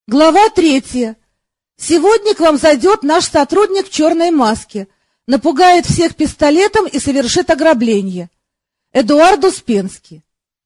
Глава 3. Сегодня к вам зайдет наш сотрудник в черной маске, напугает всех пистолетом и совершит ограбление. Эдуард Успенский.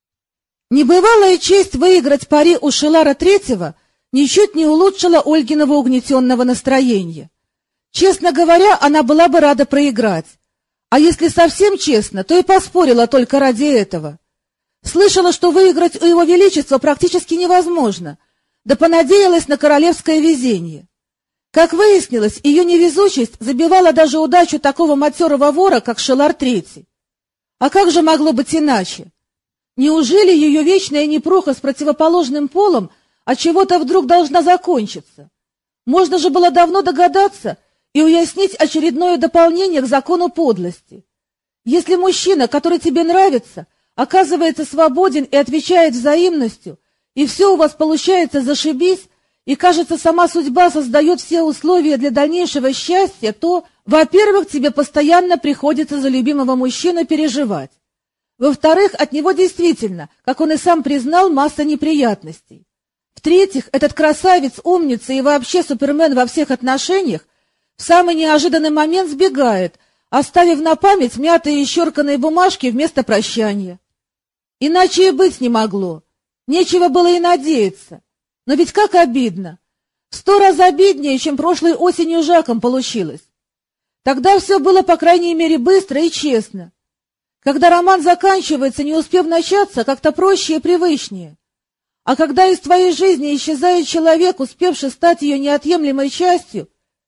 Небывалая честь выиграть пари у Шелара Третьего ничуть не улучшила Ольгиного угнетенного настроения. Честно говоря, она была бы рада проиграть. А если совсем честно, то и поспорила только ради этого. Слышала, что выиграть у Его Величества практически невозможно, да понадеялась на королевское везение. Как выяснилось, ее невезучесть забивала даже удачу такого матерого вора, как Шелар Третий. А как же могло быть иначе? Неужели ее вечная непруха с противоположным полом отчего-то вдруг должна закончиться? Можно же было давно догадаться и уяснить очередное дополнение к закону подлости. Если мужчина, который тебе нравится, оказывается свободен и отвечает взаимностью, и все у вас получается зашибись, и, кажется, сама судьба создает все условия для дальнейшего счастья, то, во-первых, тебе постоянно приходится за любимого мужчину переживать. Во-вторых, от него действительно, как он и сам признал, масса неприятностей. В-третьих, этот красавец, умница и вообще супермен во всех отношениях в самый неожиданный момент сбегает, оставив на память мятые и исчерканные бумажки вместо прощания. Иначе и быть не могло. Нечего было и надеяться. Но ведь как обидно! В 100 раз обиднее, чем прошлой осенью Жаком получилось. Тогда все было, по крайней мере, быстро и честно. Когда роман заканчивается, не успев начаться, как-то проще и привычнее. А когда из твоей жизни исчезает человек, успевший стать ее неотъемлемой частью,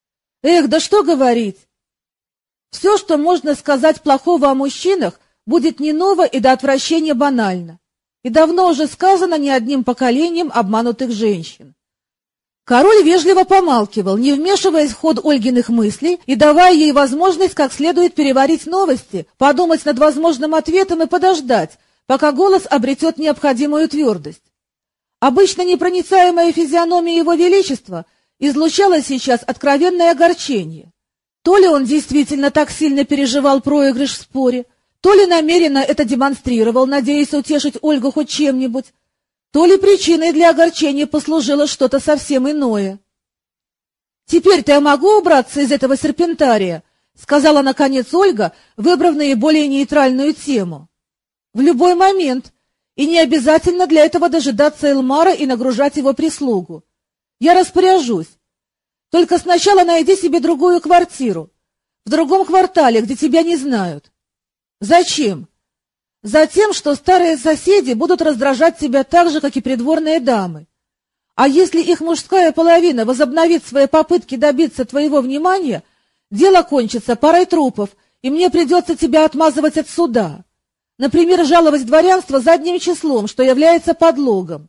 да что говорить! Все, что можно сказать плохого о мужчинах, будет не ново и до отвращения банально. И давно уже сказано не одним поколением обманутых женщин. Король вежливо помалкивал, не вмешиваясь в ход Ольгиных мыслей и давая ей возможность как следует переварить новости, подумать над возможным ответом и подождать, пока голос обретет необходимую твердость. Обычно непроницаемая физиономия Его Величества излучала сейчас откровенное огорчение. То ли он действительно так сильно переживал проигрыш в споре, то ли намеренно это демонстрировал, надеясь утешить Ольгу хоть чем-нибудь, то ли причиной для огорчения послужило что-то совсем иное. «Теперь-то я могу убраться из этого серпентария?» — сказала, наконец, Ольга, выбрав наиболее нейтральную тему. «В любой момент, и не обязательно для этого дожидаться Элмара и нагружать его прислугу. Я распоряжусь. Только сначала найди себе другую квартиру, в другом квартале, где тебя не знают». «Зачем?» «Затем, что старые соседи будут раздражать тебя так же, как и придворные дамы. А если их мужская половина возобновит свои попытки добиться твоего внимания, дело кончится парой трупов, и мне придется тебя отмазывать от суда. Например, жаловать дворянство задним числом, что является подлогом.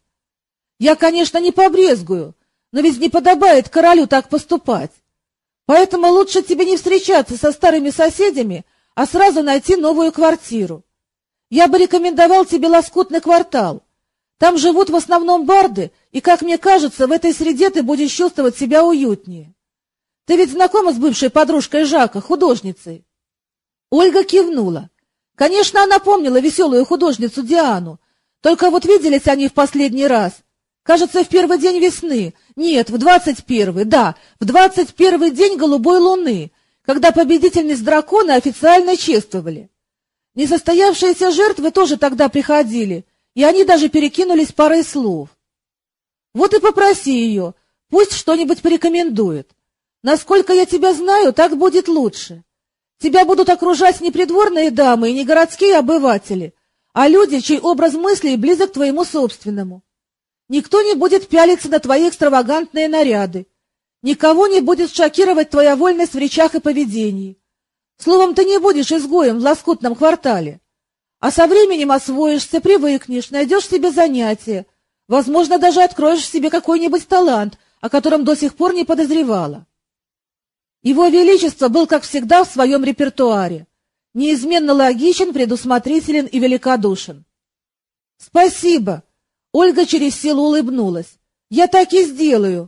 Я, конечно, не побрезгую, но ведь не подобает королю так поступать. Поэтому лучше тебе не встречаться со старыми соседями, а сразу найти новую квартиру. Я бы рекомендовал тебе лоскутный квартал. Там живут в основном барды, и, как мне кажется, в этой среде ты будешь чувствовать себя уютнее. Ты ведь знакома с бывшей подружкой Жака, художницей?» Ольга кивнула. Конечно, она помнила веселую художницу Диану, только вот виделись они в последний раз, кажется, в первый день весны, нет, в 21-й, да, в 21-й день голубой луны, когда победительниц дракона официально чествовали. Несостоявшиеся жертвы тоже тогда приходили, и они даже перекинулись парой слов. Вот и попроси ее, пусть что-нибудь порекомендует. Насколько я тебя знаю, так будет лучше. Тебя будут окружать не придворные дамы и не городские обыватели, а люди, чей образ мыслей близок к твоему собственному. Никто не будет пялиться на твои экстравагантные наряды. Никого не будет шокировать твоя вольность в речах и поведении. Словом, ты не будешь изгоем в лоскутном квартале. А со временем освоишься, привыкнешь, найдешь себе занятие, возможно, даже откроешь в себе какой-нибудь талант, о котором до сих пор не подозревала. Его Величество был, как всегда, в своем репертуаре. Неизменно логичен, предусмотрителен и великодушен. — Спасибо. Ольга через силу улыбнулась. — Я так и сделаю.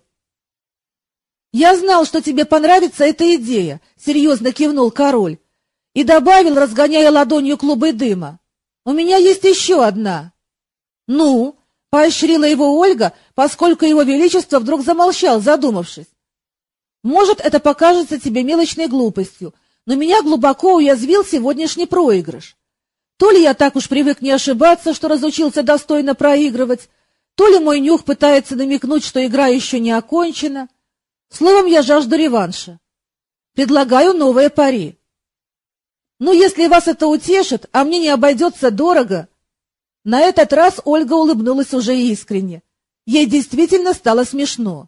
«Я знал, что тебе понравится эта идея», — серьезно кивнул король и добавил, разгоняя ладонью клубы дыма. «У меня есть еще одна». «Ну?» — поощрила его Ольга, поскольку его величество вдруг замолчал, задумавшись. Может, это покажется тебе мелочной глупостью, но меня глубоко уязвил сегодняшний проигрыш. То ли я так уж привык не ошибаться, что разучился достойно проигрывать, то ли мой нюх пытается намекнуть, что игра еще не окончена. Словом, я жажду реванша. Предлагаю новое пари. Ну, если вас это утешит, а мне не обойдется дорого... На этот раз Ольга улыбнулась уже искренне. Ей действительно стало смешно.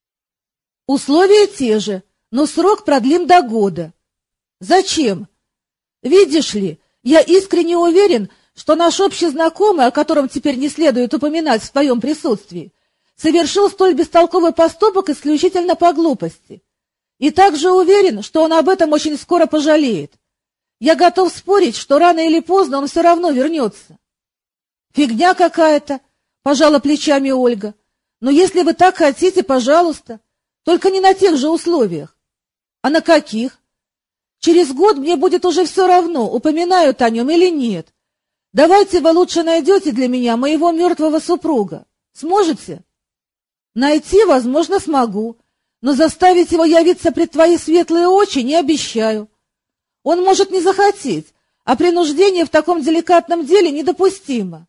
Условия те же, но срок продлим до года. Зачем? Видишь ли, я искренне уверен, что наш общий знакомый, о котором теперь не следует упоминать в твоем присутствии, совершил столь бестолковый поступок исключительно по глупости. И также уверен, что он об этом очень скоро пожалеет. Я готов спорить, что рано или поздно он все равно вернется. Фигня какая-то, пожала плечами Ольга. Но если вы так хотите, пожалуйста, только не на тех же условиях. А на каких? Через год мне будет уже все равно, упоминают о нем или нет. Давайте вы лучше найдете для меня моего мертвого супруга. Сможете? Найти, возможно, смогу, но заставить его явиться пред твои светлые очи не обещаю. Он может не захотеть, а принуждение в таком деликатном деле недопустимо.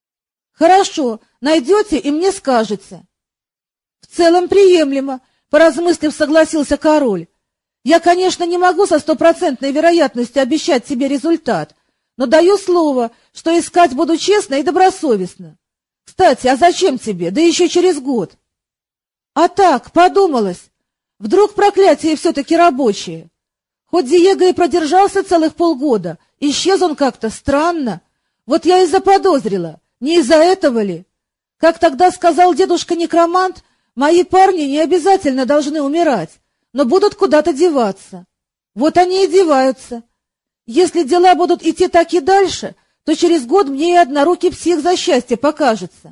Хорошо, найдете и мне скажете. В целом приемлемо, поразмыслив, согласился король. Я, конечно, не могу со 100% вероятностью обещать тебе результат, но даю слово, что искать буду честно и добросовестно. Кстати, а зачем тебе, да еще через год? А так, подумалось, вдруг проклятие все-таки рабочее. Хоть Диего и продержался целых полгода, исчез он как-то странно. Вот я и заподозрила, не из-за этого ли? Как тогда сказал дедушка-некромант, мои парни не обязательно должны умирать, но будут куда-то деваться. Вот они и деваются. Если дела будут идти так и дальше, то через год мне и однорукий псих за счастье покажется.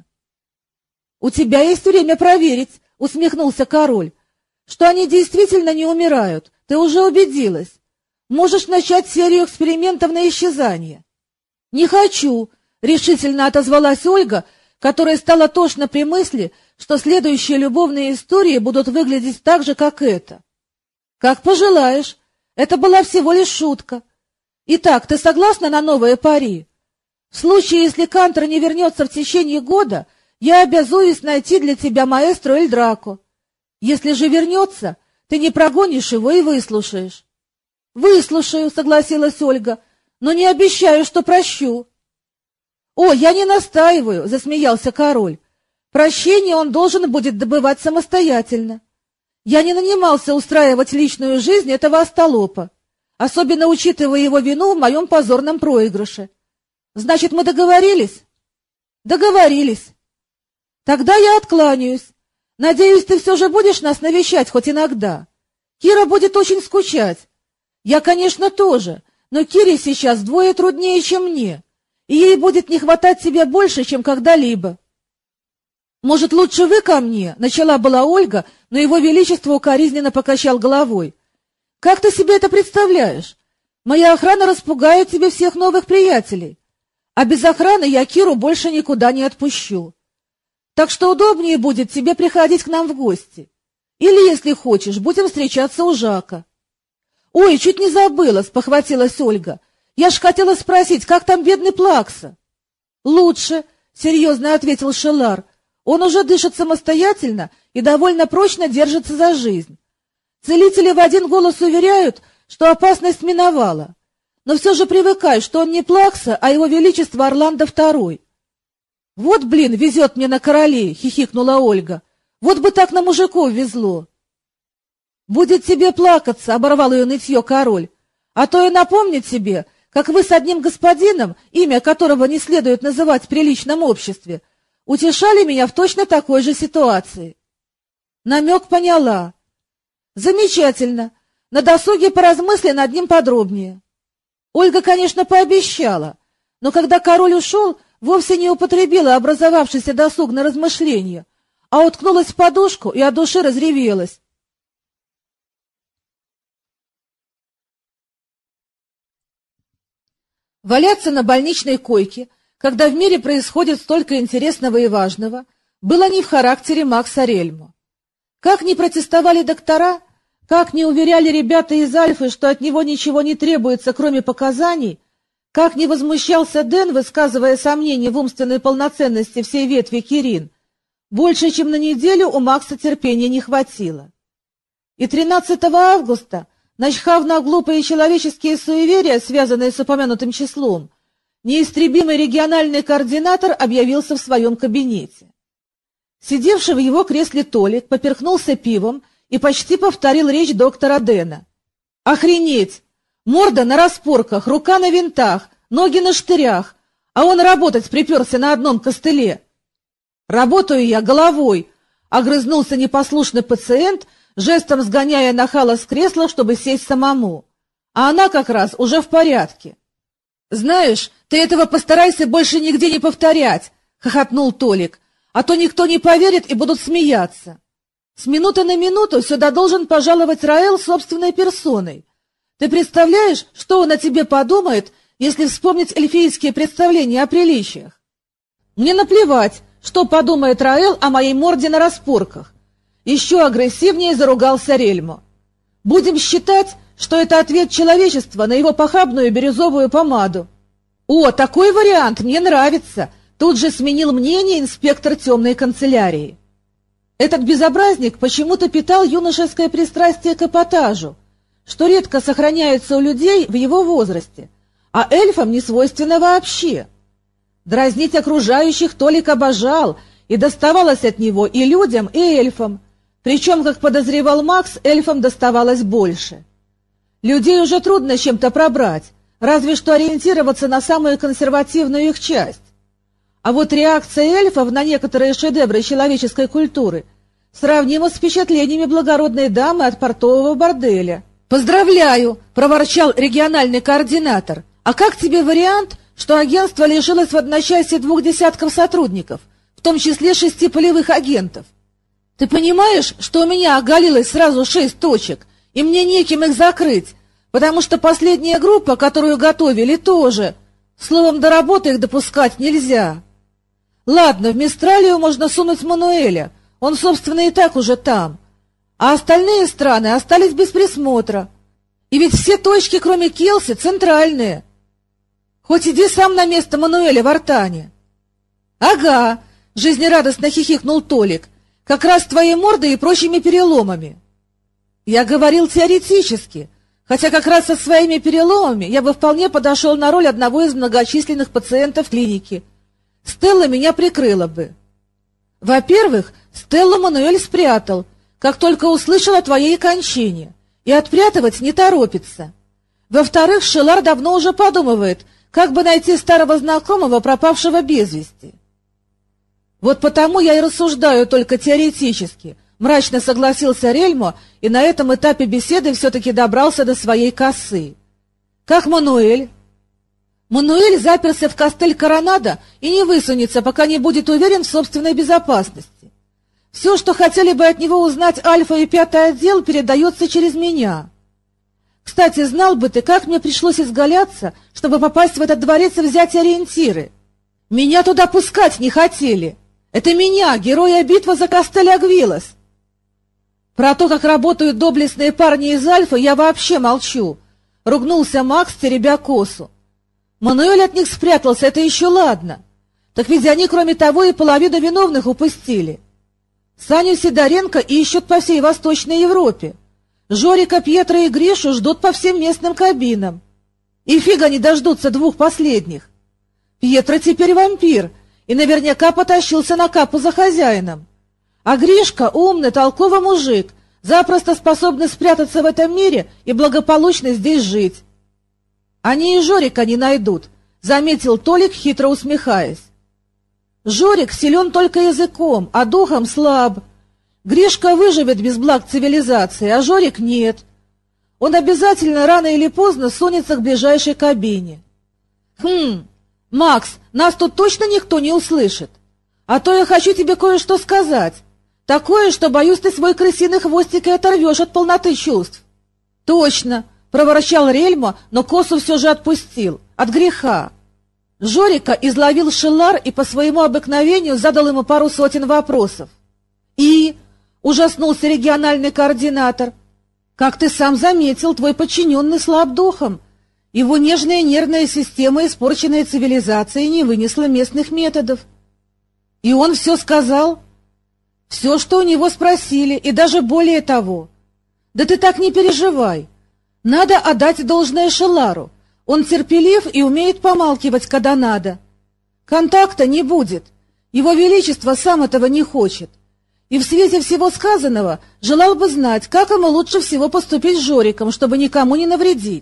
— У тебя есть время проверить, — усмехнулся король, — что они действительно не умирают. Ты уже убедилась. Можешь начать серию экспериментов на исчезание. — Не хочу, — решительно отозвалась Ольга, которая стала тошно при мысли, что следующие любовные истории будут выглядеть так же, как эта. — Как пожелаешь. Это была всего лишь шутка. Итак, ты согласна на новое пари? В случае, если Кантор не вернется в течение года, я обязуюсь найти для тебя маэстро Эль Драко. Если же вернется, ты не прогонишь его и выслушаешь. — Выслушаю, — согласилась Ольга, — но не обещаю, что прощу. — О, я не настаиваю, — засмеялся король. — Прощение он должен будет добывать самостоятельно. Я не нанимался устраивать личную жизнь этого остолопа, особенно учитывая его вину в моем позорном проигрыше. Значит, мы договорились? — Договорились. — Тогда я откланяюсь. Надеюсь, ты все же будешь нас навещать хоть иногда. Кира будет очень скучать. Я, конечно, тоже, но Кире сейчас вдвое труднее, чем мне, и ей будет не хватать тебя больше, чем когда-либо. — Может, лучше вы ко мне? — начала была Ольга, но его величество укоризненно покачал головой. — Как ты себе это представляешь? Моя охрана распугает тебе всех новых приятелей, а без охраны я Киру больше никуда не отпущу. Так что удобнее будет тебе приходить к нам в гости. Или, если хочешь, будем встречаться у Жака. — Ой, чуть не забыла, — спохватилась Ольга. — Я ж хотела спросить, как там бедный Плакса? — Лучше, — серьезно ответил Шелар. Он уже дышит самостоятельно и довольно прочно держится за жизнь. Целители в один голос уверяют, что опасность миновала. Но все же привыкай, что он не Плакса, а его величество Орландо II. — Вот, блин, везет мне на королей, — хихикнула Ольга. — Вот бы так на мужиков везло. — Будет тебе плакаться, — оборвал ее нытье король. — А то и напомнить тебе, как вы с одним господином, имя которого не следует называть в приличном обществе, утешали меня в точно такой же ситуации. Намек поняла. Замечательно. На досуге поразмысли над ним подробнее. Ольга, конечно, пообещала, но когда король ушел, вовсе не употребила образовавшийся досуг на размышления, а уткнулась в подушку и от души разревелась. Валяться на больничной койке, когда в мире происходит столько интересного и важного, было не в характере Макса Рельмо. Как ни протестовали доктора, как ни уверяли ребята из Альфы, что от него ничего не требуется, кроме показаний, как ни возмущался Дэн, высказывая сомнения в умственной полноценности всей ветви Кирин, больше чем на неделю у Макса терпения не хватило. И 13 августа, начхав на глупые человеческие суеверия, связанные с упомянутым числом, неистребимый региональный координатор объявился в своем кабинете. Сидевший в его кресле Толик поперхнулся пивом и почти повторил речь доктора Дэна. «Охренеть! Морда на распорках, рука на винтах, ноги на штырях, а он работать приперся на одном костыле!» «Работаю я головой!» — огрызнулся непослушный пациент, жестом сгоняя нахала с кресла, чтобы сесть самому. А она как раз уже в порядке. «Знаешь, ты этого постарайся больше нигде не повторять!» — хохотнул Толик. «А то никто не поверит и будут смеяться. С минуты на минуту сюда должен пожаловать Раэл собственной персоной. Ты представляешь, что он о тебе подумает, если вспомнить эльфийские представления о приличиях? Мне наплевать, что подумает Раэл о моей морде на распорках». Еще агрессивнее заругался Рельмо. «Будем считать, что это ответ человечества на его похабную бирюзовую помаду». «О, такой вариант мне нравится!» Тут же сменил мнение инспектор темной канцелярии. Этот безобразник почему-то питал юношеское пристрастие к эпатажу, что редко сохраняется у людей в его возрасте, а эльфам не свойственно вообще. Дразнить окружающих Толик обожал, и доставалось от него и людям, и эльфам, причем, как подозревал Макс, эльфам доставалось больше. Людей уже трудно чем-то пробрать, разве что ориентироваться на самую консервативную их часть. А вот реакция эльфов на некоторые шедевры человеческой культуры сравнима с впечатлениями благородной дамы от портового борделя. «Поздравляю!» — проворчал региональный координатор. «А как тебе вариант, что агентство лишилось в одночасье 2 десятков сотрудников, в том числе 6 полевых агентов? Ты понимаешь, что у меня оголилось сразу 6 точек, и мне неким их закрыть, потому что последняя группа, которую готовили, тоже. Словом, до работы их допускать нельзя. Ладно, в Мистралию можно сунуть Мануэля, он, собственно, и так уже там. А остальные страны остались без присмотра. И ведь все точки, кроме Келси, центральные. Хоть иди сам на место Мануэля в Артане». «Ага», — жизнерадостно хихикнул Толик, — «как раз твоей мордой и прочими переломами». «Я говорил теоретически, хотя как раз со своими переломами я бы вполне подошел на роль одного из многочисленных пациентов клиники. Стелла меня прикрыла бы». «Во-первых, Стеллу Мануэль спрятал, как только услышал о твоей кончине, и отпрятывать не торопится. Во-вторых, Шелар давно уже подумывает, как бы найти старого знакомого, пропавшего без вести». «Вот потому я и рассуждаю только теоретически», — мрачно согласился Рельмо, и на этом этапе беседы все-таки добрался до своей косы. «Как Мануэль?» «Мануэль заперся в Кастель Коронадо и не высунется, пока не будет уверен в собственной безопасности. Все, что хотели бы от него узнать Альфа и 5-й отдел, передается через меня. Кстати, знал бы ты, как мне пришлось изгаляться, чтобы попасть в этот дворец и взять ориентиры. Меня туда пускать не хотели. Это меня, героя битвы за Кастель-Агвилас. Про то, как работают доблестные парни из Альфы, я вообще молчу», — ругнулся Макс, теребя косу. «Мануэль от них спрятался, это еще ладно. Так ведь они, кроме того, и половину виновных упустили. Саню Сидоренко ищут по всей Восточной Европе. Жорика, Пьетро и Гришу ждут по всем местным кабинам. И фига не дождутся 2 последних. Пьетро теперь вампир и наверняка потащился на капу за хозяином. А Гришка — умный, толковый мужик, запросто способный спрятаться в этом мире и благополучно здесь жить. Они и Жорика не найдут», — заметил Толик, хитро усмехаясь. «Жорик силен только языком, а духом слаб. Гришка выживет без благ цивилизации, а Жорик нет. Он обязательно рано или поздно сунется к ближайшей кабине». «Макс, нас тут точно никто не услышит? А то я хочу тебе кое-что сказать. Такое, что, боюсь, ты свой крысиный хвостик и оторвешь от полноты чувств». «Точно», — проворчал Рельмо, но косу все же отпустил. «От греха». Жорика изловил Шеллар и по своему обыкновению задал ему пару сотен вопросов. «И?» — ужаснулся региональный координатор. «Как ты сам заметил, твой подчиненный слаб духом. Его нежная нервная система, испорченная цивилизацией, не вынесла местных методов». «И он все сказал?» «Все, что у него спросили, и даже более того». «Да ты так не переживай. Надо отдать должное Шеллару. Он терпелив и умеет помалкивать, когда надо. Контакта не будет. Его Величество сам этого не хочет. И в свете всего сказанного желал бы знать, как ему лучше всего поступить с Жориком, чтобы никому не навредить.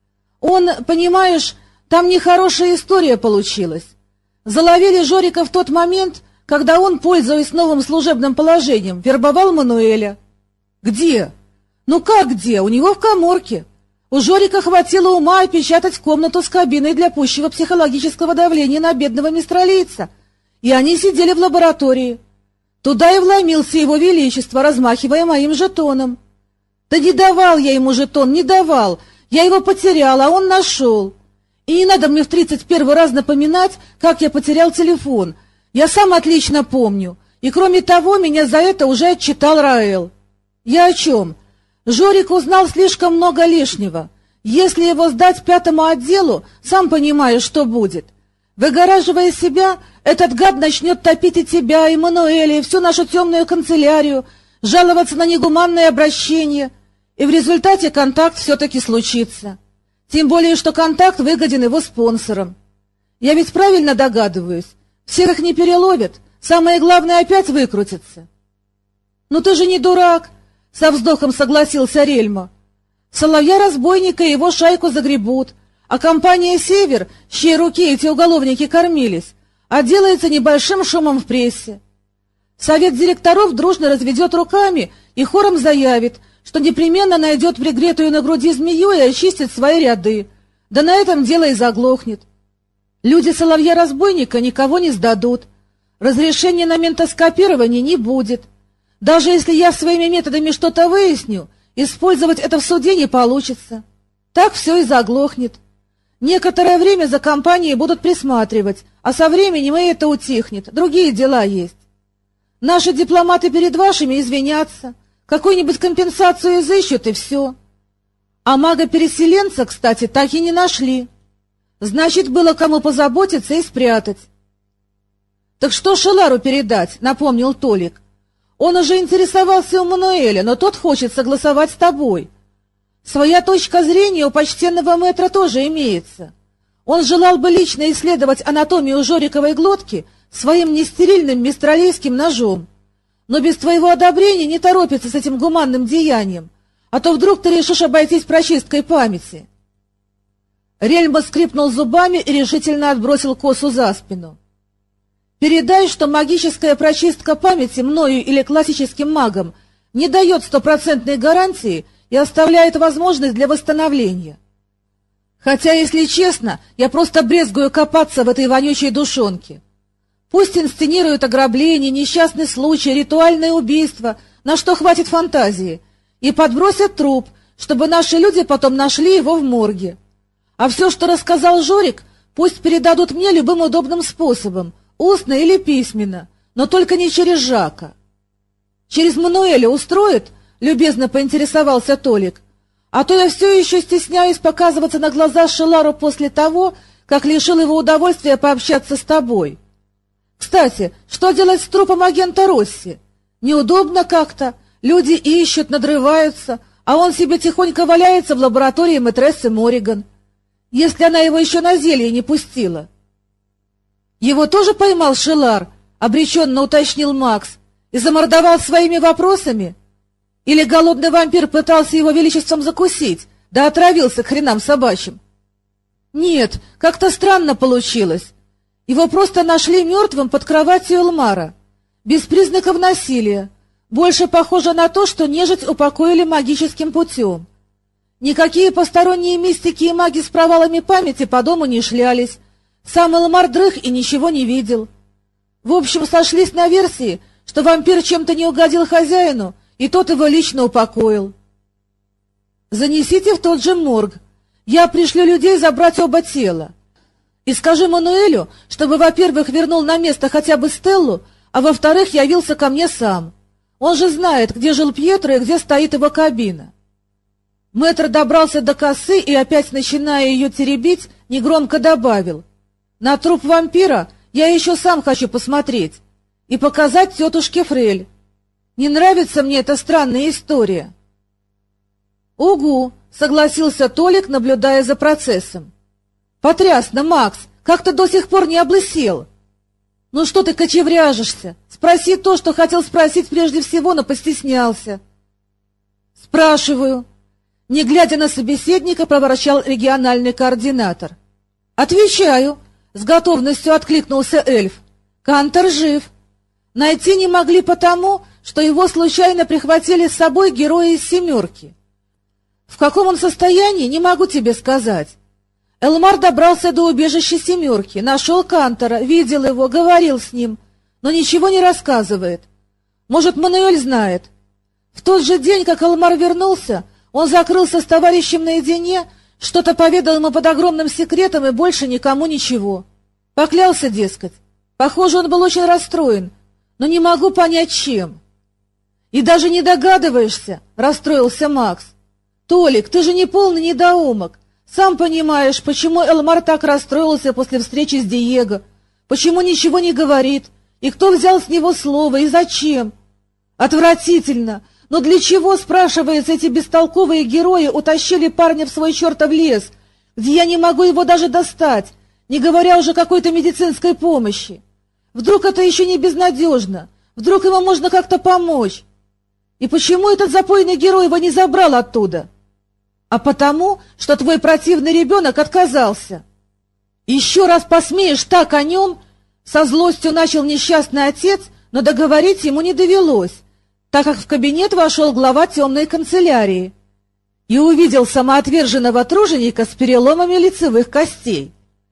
Он, понимаешь, там нехорошая история получилась. Заловили Жорика в тот момент, когда он, пользуясь новым служебным положением, вербовал Мануэля». «Где?» «Ну как где? У него в каморке. У Жорика хватило ума опечатать комнату с кабиной для пущего психологического давления на бедного мистралийца, и они сидели в лаборатории. Туда и вломился его величество, размахивая моим жетоном. Да не давал я ему жетон, не давал, я его потерял, а он нашел. И не надо мне в 31-й раз напоминать, как я потерял телефон, я сам отлично помню, и кроме того, меня за это уже отчитал Раэл. Я о чем? Жорик узнал слишком много лишнего. Если его сдать 5-му отделу, сам понимаешь, что будет. Выгораживая себя, этот гад начнет топить и тебя, и Мануэля, и всю нашу темную канцелярию, жаловаться на негуманное обращение, и в результате контакт все-таки случится. Тем более, что контакт выгоден его спонсорам. Я ведь правильно догадываюсь, всех их не переловят, самое главное опять выкрутится. Ну ты же не дурак, со вздохом согласился Рельма. Соловья-разбойника и его шайку загребут, а компания «Север», с чьей руки эти уголовники кормились, отделается небольшим шумом в прессе. Совет директоров дружно разведет руками и хором заявит, что непременно найдет пригретую на груди змею и очистит свои ряды. Да на этом дело и заглохнет. Люди Соловья-разбойника никого не сдадут. Разрешения на ментоскопирование не будет. Даже если я своими методами что-то выясню, использовать это в суде не получится. Так все и заглохнет. Некоторое время за компанией будут присматривать, а со временем и это утихнет, другие дела есть. Наши дипломаты перед вашими извинятся, какую-нибудь компенсацию изыщут и все. А мага-переселенца, кстати, так и не нашли. Значит, было кому позаботиться и спрятать. — Так что Шеллару передать? — напомнил Толик. — Он уже интересовался у Мануэля, но тот хочет согласовать с тобой. Своя точка зрения у почтенного мэтра тоже имеется. Он желал бы лично исследовать анатомию жориковой глотки своим нестерильным мистралийским ножом, но без твоего одобрения не торопится с этим гуманным деянием, а то вдруг ты решишь обойтись прочисткой памяти. Рельма скрипнул зубами и решительно отбросил косу за спину. Передай, что магическая прочистка памяти мною или классическим магом не дает стопроцентной гарантии и оставляет возможность для восстановления. Хотя, если честно, я просто брезгую копаться в этой вонючей душонке. Пусть инсценируют ограбление, несчастный случай, ритуальное убийство, на что хватит фантазии, и подбросят труп, чтобы наши люди потом нашли его в морге. А все, что рассказал Жорик, пусть передадут мне любым удобным способом, устно или письменно, но только не через Жака. Через Мануэля устроит? — любезно поинтересовался Толик. — А то я все еще стесняюсь показываться на глаза Шеллару после того, как лишил его удовольствия пообщаться с тобой. Кстати, что делать с трупом агента Росси? Неудобно как-то, люди ищут, надрываются, а он себе тихонько валяется в лаборатории мэтрессы Морриган, если она его еще на зелье не пустила. — Его тоже поймал Шеллар? — обреченно уточнил Макс. — И замордовал своими вопросами? Или голодный вампир пытался его величеством закусить, да отравился к хренам собачьим? Нет, как-то странно получилось. Его просто нашли мертвым под кроватью Элмара, без признаков насилия, больше похоже на то, что нежить упокоили магическим путем. Никакие посторонние мистики и маги с провалами памяти по дому не шлялись, сам Элмар дрых и ничего не видел. В общем, сошлись на версии, что вампир чем-то не угодил хозяину, и тот его лично упокоил. Занесите в тот же морг. Я пришлю людей забрать оба тела. И скажи Мануэлю, чтобы, во-первых, вернул на место хотя бы Стеллу, а во-вторых, явился ко мне сам. Он же знает, где жил Пьетро и где стоит его кабина. Мэтр добрался до косы и, опять начиная ее теребить, негромко добавил: «На труп вампира я еще сам хочу посмотреть и показать тетушке Фрель. Не нравится мне эта странная история». «Угу», — согласился Толик, наблюдая за процессом. «Потрясно, Макс, как ты до сих пор не облысел?» «Ну что ты кочевряжешься? Спроси то, что хотел спросить прежде всего, но постеснялся». «Спрашиваю». Не глядя на собеседника, проворчал региональный координатор. «Отвечаю», — с готовностью откликнулся эльф. «Кантор жив. Найти не могли потому, что его случайно прихватили с собой герои из «семерки». В каком он состоянии, не могу тебе сказать. Элмар добрался до убежища «семерки», нашел Кантора, видел его, говорил с ним, но ничего не рассказывает. Может, Мануэль знает. В тот же день, как Элмар вернулся, он закрылся с товарищем наедине, что-то поведал ему под огромным секретом и больше никому ничего. Поклялся, дескать. Похоже, он был очень расстроен, но не могу понять, чем. И даже не догадываешься, расстроился Макс. Толик, ты же не полный недоумок. Сам понимаешь, почему Элмар так расстроился после встречи с Диего, почему ничего не говорит, и кто взял с него слово, и зачем. Отвратительно. Но для чего, спрашивается, эти бестолковые герои утащили парня в свой чертов лес, где я не могу его даже достать, не говоря уже о какой-то медицинской помощи? Вдруг это еще не безнадежно, вдруг ему можно как-то помочь. И почему этот запойный герой его не забрал оттуда? А потому, что твой противный ребенок отказался. Еще раз посмеешь так о нем, со злостью начал несчастный отец, но договорить ему не довелось, так как в кабинет вошел глава темной канцелярии и увидел самоотверженного труженика с переломами лицевых костей.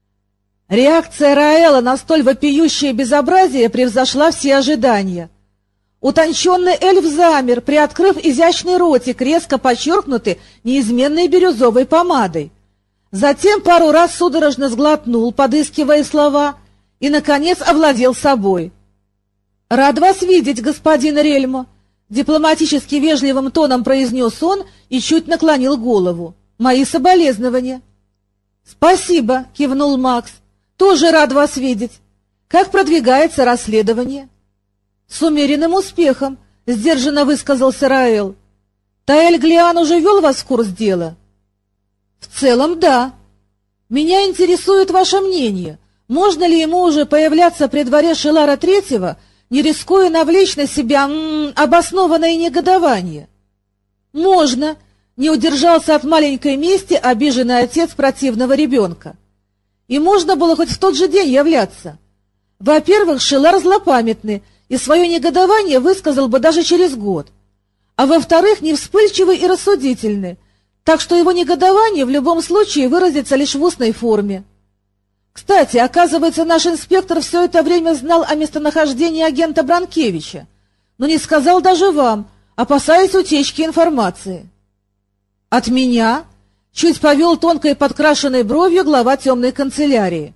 Реакция Раэла на столь вопиющее безобразие превзошла все ожидания. Утонченный эльф замер, приоткрыв изящный ротик, резко подчеркнутый неизменной бирюзовой помадой. Затем пару раз судорожно сглотнул, подыскивая слова, и, наконец, овладел собой. — Рад вас видеть, господин Рельмо, — дипломатически вежливым тоном произнес он и чуть наклонил голову. — Мои соболезнования. — Спасибо, — кивнул Макс. — Тоже рад вас видеть. Как продвигается расследование? — С умеренным успехом, — сдержанно высказался Раэл. — Таэль Глиан уже ввел вас в курс дела? — В целом, да. Меня интересует ваше мнение. Можно ли ему уже появляться при дворе Шелара Третьего, не рискуя навлечь на себя обоснованное негодование? — Можно, — не удержался от маленькой мести обиженный отец противного ребенка. И можно было хоть в тот же день являться. Во-первых, Шелар злопамятный, и свое негодование высказал бы даже через год. А во-вторых, не вспыльчивый и рассудительный, так что его негодование в любом случае выразится лишь в устной форме. Кстати, оказывается, наш инспектор все это время знал о местонахождении агента Бранкевича, но не сказал даже вам, опасаясь утечки информации. — От меня? — чуть повел тонкой подкрашенной бровью глава темной канцелярии.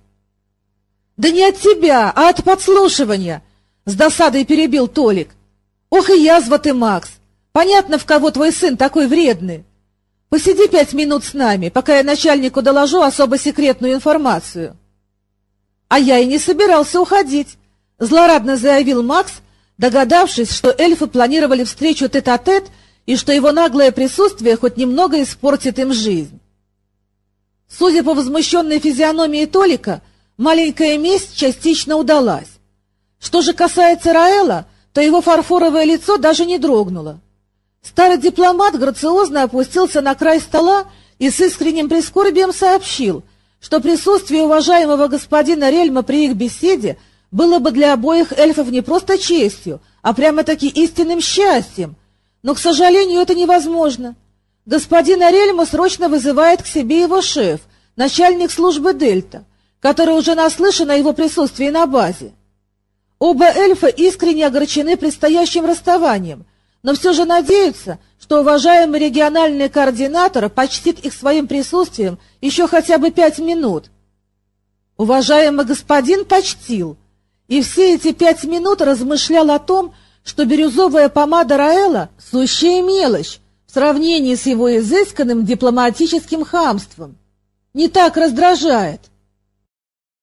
— Да не от тебя, а от подслушивания! — с досадой перебил Толик. — Ох и язва ты, Макс! Понятно, в кого твой сын такой вредный. Посиди 5 минут с нами, пока я начальнику доложу особо секретную информацию. — А я и не собирался уходить, — злорадно заявил Макс, догадавшись, что эльфы планировали встречу тет-а-тет и что его наглое присутствие хоть немного испортит им жизнь. Судя по возмущенной физиономии Толика, маленькая месть частично удалась. Что же касается Раэла, то его фарфоровое лицо даже не дрогнуло. Старый дипломат грациозно опустился на край стола и с искренним прискорбием сообщил, что присутствие уважаемого господина Рельма при их беседе было бы для обоих эльфов не просто честью, а прямо-таки истинным счастьем. Но, к сожалению, это невозможно. Господина Рельма срочно вызывает к себе его шеф, начальник службы Дельта, который уже наслышан о его присутствии на базе. Оба эльфа искренне огорчены предстоящим расставанием, но все же надеются, что уважаемый региональный координатор почтит их своим присутствием еще хотя бы 5 минут. Уважаемый господин почтил, и все эти 5 минут размышлял о том, что бирюзовая помада Раэла — сущая мелочь в сравнении с его изысканным дипломатическим хамством. Не так раздражает.